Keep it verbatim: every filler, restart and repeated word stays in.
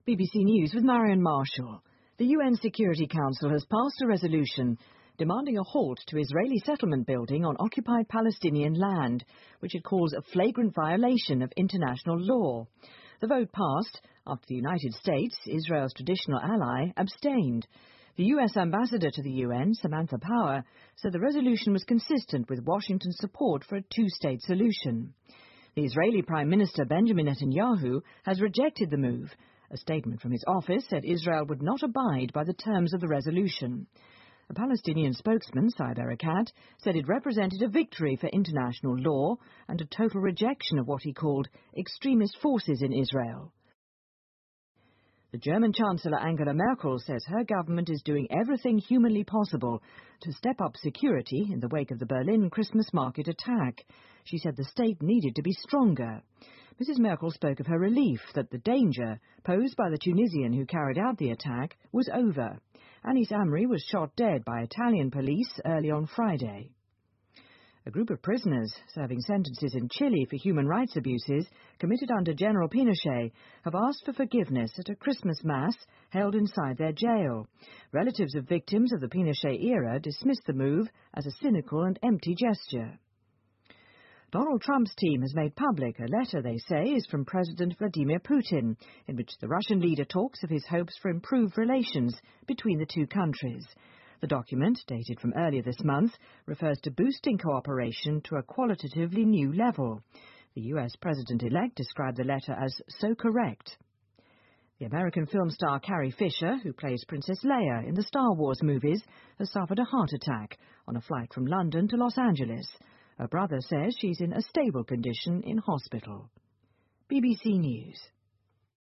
B B C News with Marion Marshall. The U N Security Council has passed a resolution demanding a halt to Israeli settlement building on occupied Palestinian land, which it calls a flagrant violation of international law. The vote passed after the United States, Israel's traditional ally, abstained. The U S ambassador to the U N, Samantha Power, said the resolution was consistent with Washington's support for a two-state solution. The Israeli Prime Minister Benjamin Netanyahu has rejected the move. A statement from his office said Israel would not abide by the terms of the resolution. A Palestinian spokesman, Saeb Erekat, said it represented a victory for international law and a total rejection of what he called extremist forces in Israel. The German Chancellor Angela Merkel says her government is doing everything humanly possible to step up security in the wake of the Berlin Christmas market attack. She said the state needed to be stronger. Missus Merkel spoke of her relief that the danger posed by the Tunisian who carried out the attack was over. Anis Amri was shot dead by Italian police early on Friday. A group of prisoners serving sentences in Chile for human rights abuses committed under General Pinochet have asked for forgiveness at a Christmas Mass held inside their jail. Relatives of victims of the Pinochet era dismissed the move as a cynical and empty gesture. Donald Trump's team has made public a letter they say is from President Vladimir Putin, in which the Russian leader talks of his hopes for improved relations between the two countries. The document, dated from earlier this month, refers to boosting cooperation to a qualitatively new level. The U S President-elect described the letter as so correct. The American film star Carrie Fisher, who plays Princess Leia in the Star Wars movies, has suffered a heart attack on a flight from London to Los Angeles. Her brother says she's in a stable condition in hospital. B B C News.